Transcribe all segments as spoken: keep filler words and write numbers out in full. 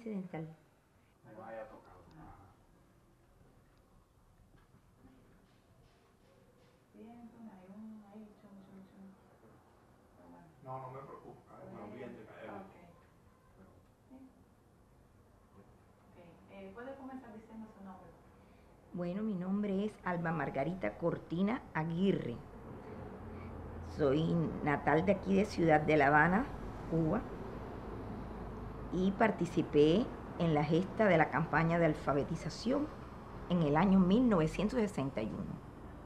incidental. Me vaya tocado. No, no me preocupa, es un ambiente que hay. Okay. Okay. Eh, ¿Puede comenzar diciendo su nombre? Bueno, mi nombre es Alba Margarita Cortina Aguirre. Soy natal de aquí de Ciudad de La Habana, Cuba, y participé en la gesta de la campaña de alfabetización en el año mil novecientos sesenta y uno.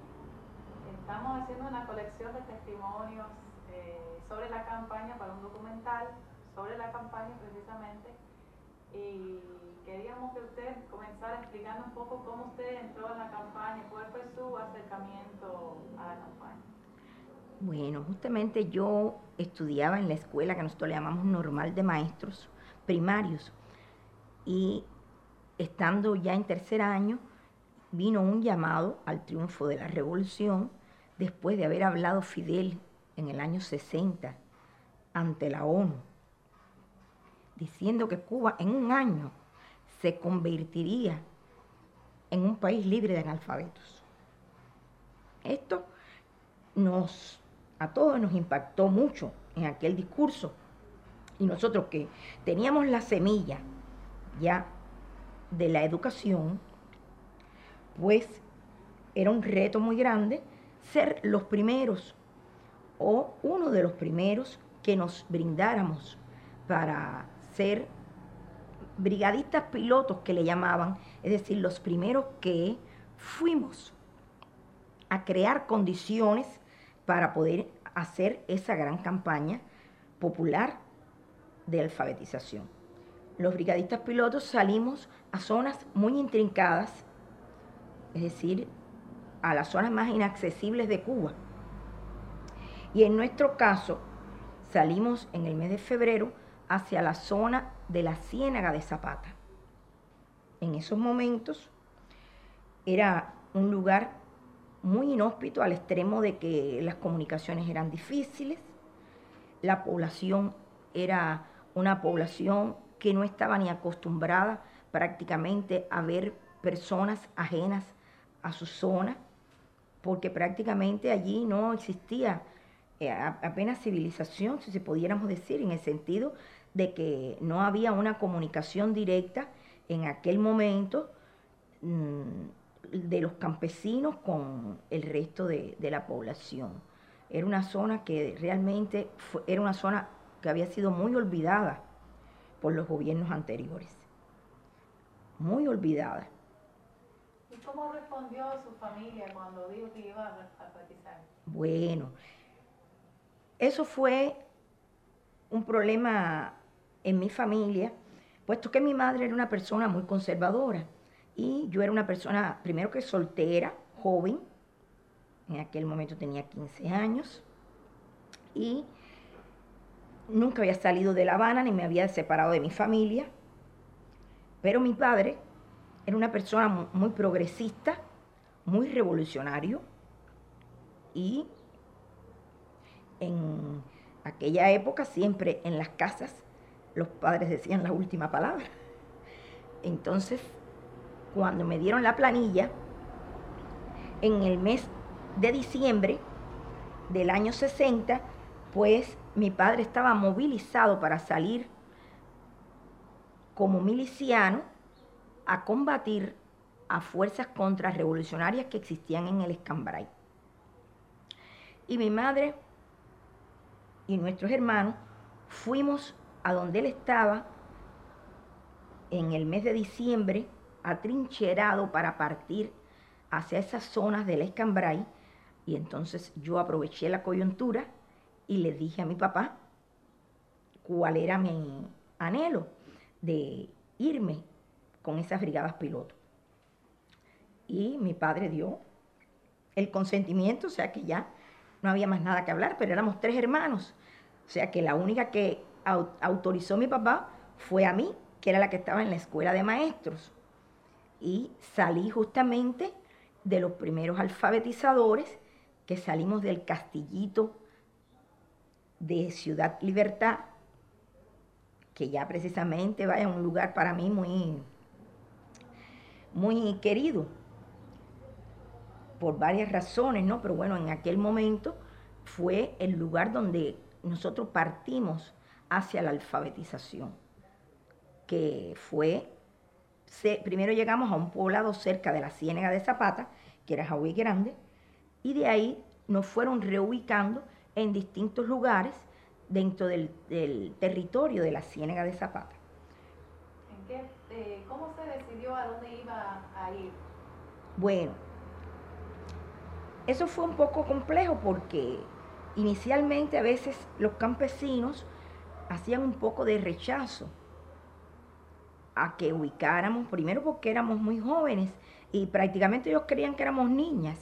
Estamos haciendo una colección de testimonios eh, sobre la campaña para un documental, sobre la campaña precisamente, y queríamos que usted comenzara explicando un poco cómo usted entró en la campaña, cuál fue su acercamiento a la campaña. Bueno, justamente yo estudiaba en la escuela que nosotros le llamamos normal de maestros primarios, y estando ya en tercer año vino un llamado al triunfo de la revolución después de haber hablado Fidel en el año sesenta ante la ONU, diciendo que Cuba en un año se convertiría en un país libre de analfabetos. Esto nos, a todos nos impactó mucho en aquel discurso, y nosotros que teníamos la semilla ya de la educación, pues era un reto muy grande ser los primeros o uno de los primeros que nos brindáramos para ser brigadistas pilotos, que le llamaban, es decir, los primeros que fuimos a crear condiciones para poder hacer esa gran campaña popular de alfabetización. Los brigadistas pilotos salimos a zonas muy intrincadas, es decir, a las zonas más inaccesibles de Cuba. Y en nuestro caso, salimos en el mes de febrero hacia la zona de la Ciénaga de Zapata. En esos momentos era un lugar muy inhóspito, al extremo de que las comunicaciones eran difíciles, la población era una población que no estaba ni acostumbrada prácticamente a ver personas ajenas a su zona, porque prácticamente allí no existía eh, apenas civilización, si se pudiéramos decir, en el sentido de que no había una comunicación directa en aquel momento mmm, de los campesinos con el resto de, de la población. Era una zona que realmente fue, era una zona que había sido muy olvidada por los gobiernos anteriores. Muy olvidada. ¿Y cómo respondió su familia cuando dijo que iba a alfabetizar? Bueno, eso fue un problema en mi familia, puesto que mi madre era una persona muy conservadora y yo era una persona, primero que soltera, joven, en aquel momento tenía quince años, y nunca había salido de La Habana ni me había separado de mi familia, pero mi padre era una persona muy progresista, muy revolucionario, y en aquella época siempre en las casas los padres decían la última palabra. Entonces, cuando me dieron la planilla, en el mes de diciembre del año sesenta, pues mi padre estaba movilizado para salir como miliciano a combatir a fuerzas contrarrevolucionarias que existían en el Escambray. Y mi madre y nuestros hermanos fuimos a donde él estaba en el mes de diciembre, atrincherado para partir hacia esas zonas del Escambray, y entonces yo aproveché la coyuntura y le dije a mi papá cuál era mi anhelo de irme con esas brigadas pilotos. Y mi padre dio el consentimiento, o sea que ya no había más nada que hablar, pero éramos tres hermanos. O sea que la única que autorizó mi papá fue a mí, que era la que estaba en la escuela de maestros. Y salí justamente de los primeros alfabetizadores, que salimos del Castillito de Ciudad Libertad, que ya precisamente vaya a un lugar para mí muy, muy querido, por varias razones, ¿no? Pero bueno, en aquel momento fue el lugar donde nosotros partimos hacia la alfabetización, que fue, se, primero llegamos a un poblado cerca de la Ciénega de Zapata, que era Jauí Grande, y de ahí nos fueron reubicando en distintos lugares dentro del, del territorio de la Ciénega de Zapata. ¿En qué, eh, ¿Cómo se decidió a dónde iba a ir? Bueno, eso fue un poco complejo porque inicialmente a veces los campesinos hacían un poco de rechazo a que ubicáramos, primero porque éramos muy jóvenes y prácticamente ellos creían que éramos niñas.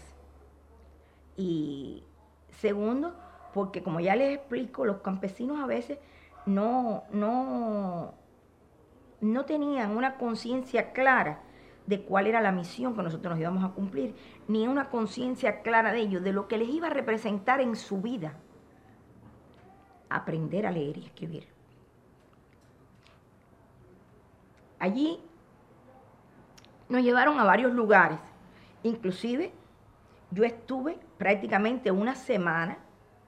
Y segundo, porque como ya les explico, los campesinos a veces no, no, no tenían una conciencia clara de cuál era la misión que nosotros nos íbamos a cumplir, ni una conciencia clara de ellos, de lo que les iba a representar en su vida aprender a leer y escribir. Allí nos llevaron a varios lugares, inclusive yo estuve prácticamente una semana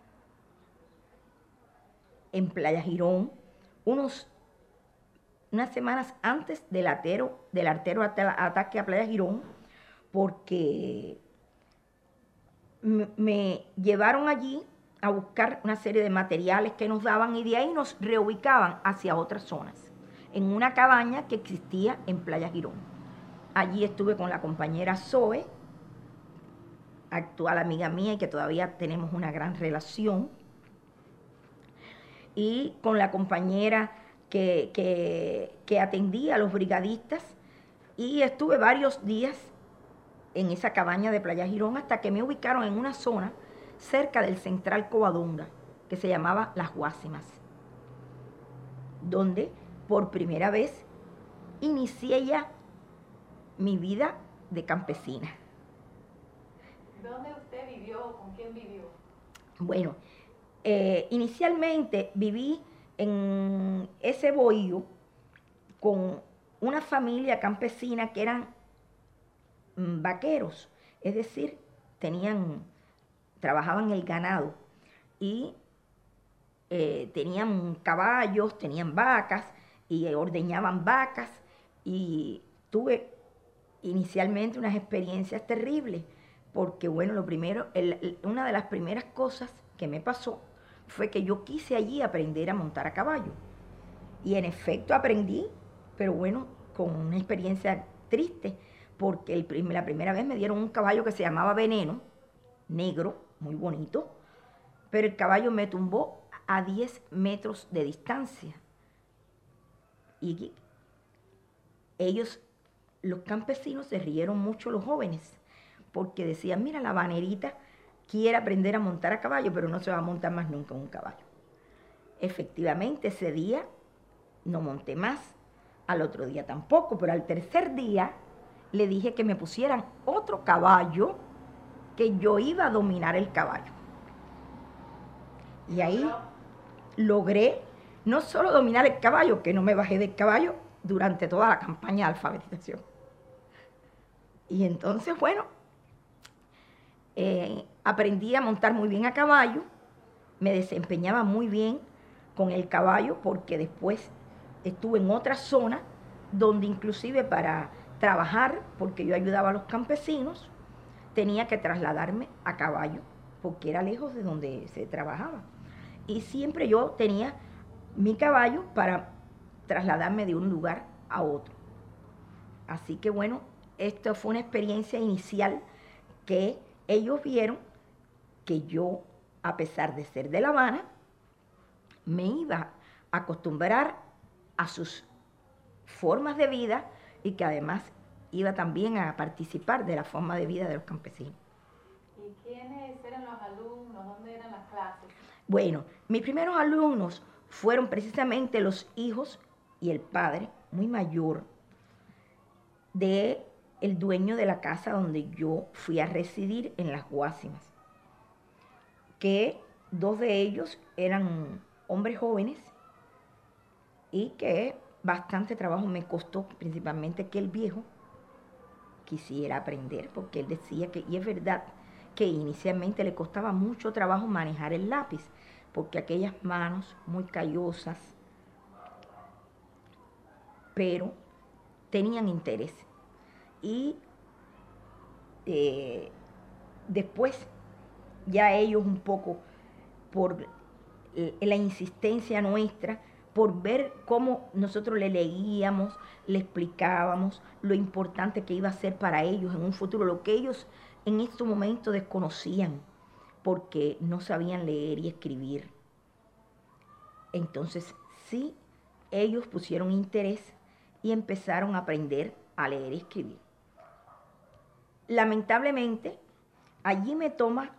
en Playa Girón, unos, unas semanas antes del artero, del artero ataque a Playa Girón, porque me, me llevaron allí a buscar una serie de materiales que nos daban y de ahí nos reubicaban hacia otras zonas, en una cabaña que existía en Playa Girón. Allí estuve con la compañera Zoe, actual amiga mía y que todavía tenemos una gran relación, y con la compañera que, que, que atendía a los brigadistas, y estuve varios días en esa cabaña de Playa Girón hasta que me ubicaron en una zona cerca del Central Covadonga, que se llamaba Las Guásimas, donde por primera vez inicié ya mi vida de campesina. ¿Dónde usted vivió? ¿Con quién vivió? Bueno, eh, inicialmente viví en ese bohío con una familia campesina que eran mm, vaqueros, es decir, tenían, trabajaban el ganado y eh, tenían caballos, tenían vacas y ordeñaban vacas, y tuve inicialmente unas experiencias terribles. Porque bueno, lo primero, el, el, una de las primeras cosas que me pasó fue que yo quise allí aprender a montar a caballo. Y en efecto aprendí, pero bueno, con una experiencia triste, porque el prim la primera vez me dieron un caballo que se llamaba Veneno, negro, muy bonito, pero el caballo me tumbó a diez metros de distancia. Y ellos, los campesinos, se rieron mucho, los jóvenes, porque decían, mira, la vanerita quiere aprender a montar a caballo, pero no se va a montar más nunca en un caballo. Efectivamente, ese día no monté más, al otro día tampoco, pero al tercer día le dije que me pusieran otro caballo, que yo iba a dominar el caballo. Y ahí logré no solo dominar el caballo, que no me bajé del caballo durante toda la campaña de alfabetización. Y entonces, bueno, Eh, aprendí a montar muy bien a caballo, me desempeñaba muy bien con el caballo, porque después estuve en otra zona donde inclusive para trabajar, porque yo ayudaba a los campesinos, tenía que trasladarme a caballo, porque era lejos de donde se trabajaba. Y siempre yo tenía mi caballo para trasladarme de un lugar a otro. Así que bueno, esto fue una experiencia inicial que ellos vieron que yo, a pesar de ser de La Habana, me iba a acostumbrar a sus formas de vida y que además iba también a participar de la forma de vida de los campesinos. ¿Y quiénes eran los alumnos? ¿Dónde eran las clases? Bueno, mis primeros alumnos fueron precisamente los hijos y el padre, muy mayor, de el dueño de la casa donde yo fui a residir en Las Guásimas, que dos de ellos eran hombres jóvenes y que bastante trabajo me costó, principalmente que el viejo quisiera aprender, porque él decía que, y es verdad, que inicialmente le costaba mucho trabajo manejar el lápiz, porque aquellas manos muy callosas, pero tenían interés. Y eh, después ya ellos un poco por eh, la insistencia nuestra, por ver cómo nosotros le leíamos, le explicábamos lo importante que iba a ser para ellos en un futuro, lo que ellos en estos momentos desconocían, porque no sabían leer y escribir. Entonces sí, ellos pusieron interés y empezaron a aprender a leer y escribir. Lamentablemente, allí me toma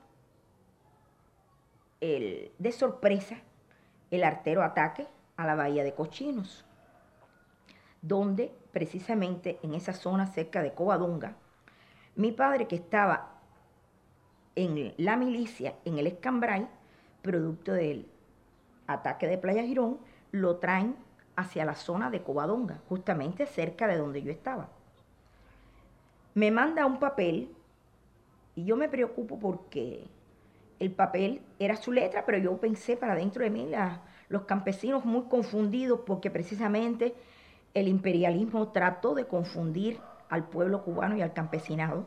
el, de sorpresa el artero ataque a la bahía de Cochinos, donde precisamente en esa zona cerca de Covadonga, mi padre, que estaba en la milicia en el Escambray, producto del ataque de Playa Girón, lo traen hacia la zona de Covadonga, justamente cerca de donde yo estaba. Me manda un papel y yo me preocupo porque el papel era su letra, pero yo pensé para dentro de mí la, los campesinos muy confundidos porque precisamente el imperialismo trató de confundir al pueblo cubano y al campesinado.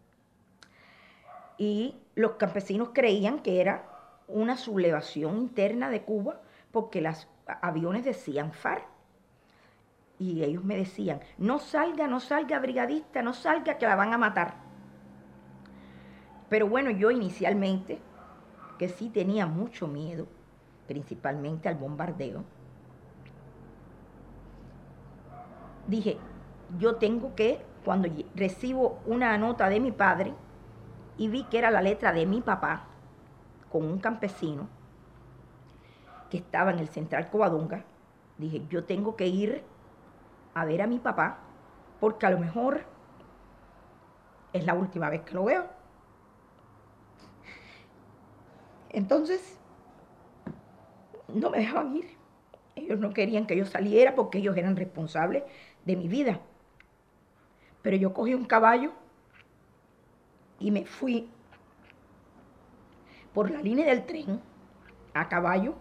Y los campesinos creían que era una sublevación interna de Cuba porque los aviones decían FARC. Y ellos me decían, no salga, no salga brigadista, no salga que la van a matar. Pero bueno, yo inicialmente, que sí tenía mucho miedo, principalmente al bombardeo, dije, yo tengo que, cuando recibo una nota de mi padre y vi que era la letra de mi papá con un campesino que estaba en el Central Covadonga, dije, yo tengo que ir a ver a mi papá porque a lo mejor es la última vez que lo veo. Entonces, no me dejaban ir. Ellos no querían que yo saliera porque ellos eran responsables de mi vida. Pero yo cogí un caballo y me fui por la línea del tren a caballo,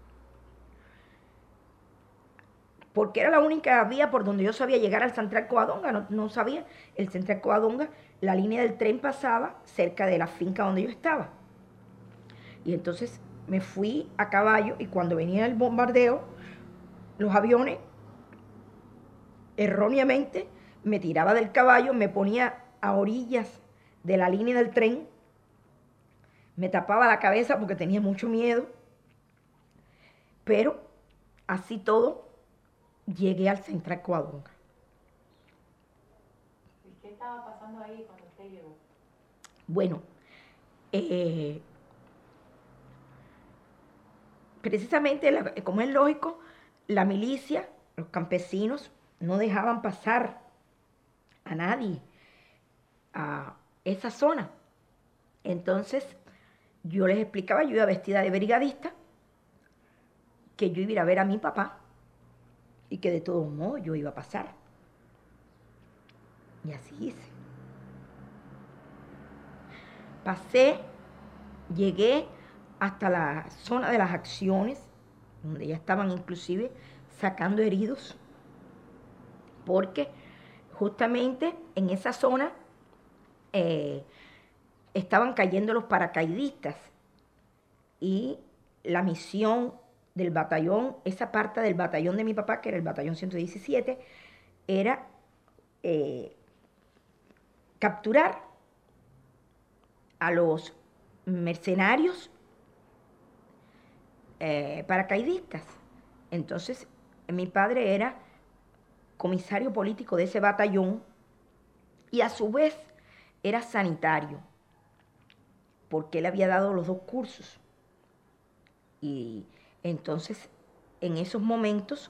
porque era la única vía por donde yo sabía llegar al Central Covadonga. No, no sabía, el Central Covadonga, la línea del tren pasaba cerca de la finca donde yo estaba. Y entonces me fui a caballo y cuando venía el bombardeo, los aviones, erróneamente, me tiraba del caballo, me ponía a orillas de la línea del tren, me tapaba la cabeza porque tenía mucho miedo, pero así todo llegué al Central Covadonga. ¿Y qué estaba pasando ahí cuando usted llegó? Bueno, eh, precisamente, la, como es lógico, la milicia, los campesinos, no dejaban pasar a nadie a esa zona. Entonces, yo les explicaba, yo iba vestida de brigadista, que yo iba a ir a ver a mi papá y que de todos modos yo iba a pasar. Y así hice. Pasé, llegué hasta la zona de las acciones, donde ya estaban inclusive sacando heridos, porque justamente en esa zona eh, estaban cayendo los paracaidistas y la misión del batallón, esa parte del batallón de mi papá, que era el batallón ciento diecisiete, era eh, capturar a los mercenarios eh, paracaidistas. Entonces, mi padre era comisario político de ese batallón y a su vez era sanitario, porque él había dado los dos cursos. Y entonces, en esos momentos,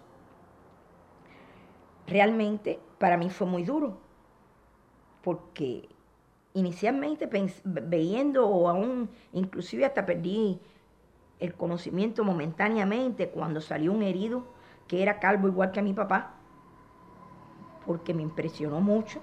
realmente para mí fue muy duro, porque inicialmente viendo o aún, inclusive hasta perdí el conocimiento momentáneamente cuando salió un herido que era calvo igual que a mi papá, porque me impresionó mucho.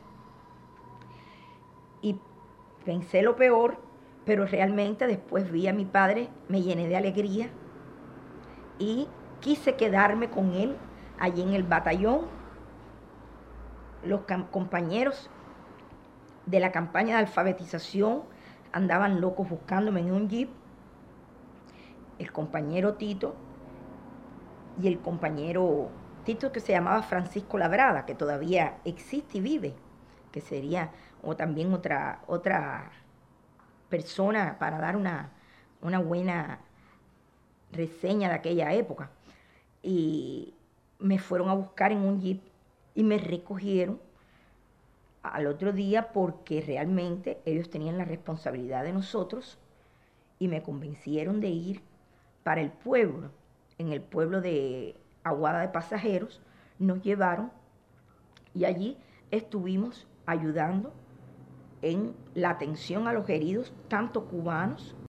Y pensé lo peor, pero realmente después vi a mi padre, me llené de alegría y quise quedarme con él allí en el batallón. Los compañeros de la campaña de alfabetización andaban locos buscándome en un jeep. El compañero Tito y el compañero Tito, que se llamaba Francisco Labrada, que todavía existe y vive, que sería o también otra, otra persona para dar una, una buena reseña de aquella época. Y me fueron a buscar en un jeep y me recogieron al otro día porque realmente ellos tenían la responsabilidad de nosotros y me convencieron de ir para el pueblo. En el pueblo de Aguada de Pasajeros nos llevaron y allí estuvimos ayudando en la atención a los heridos, tanto cubanos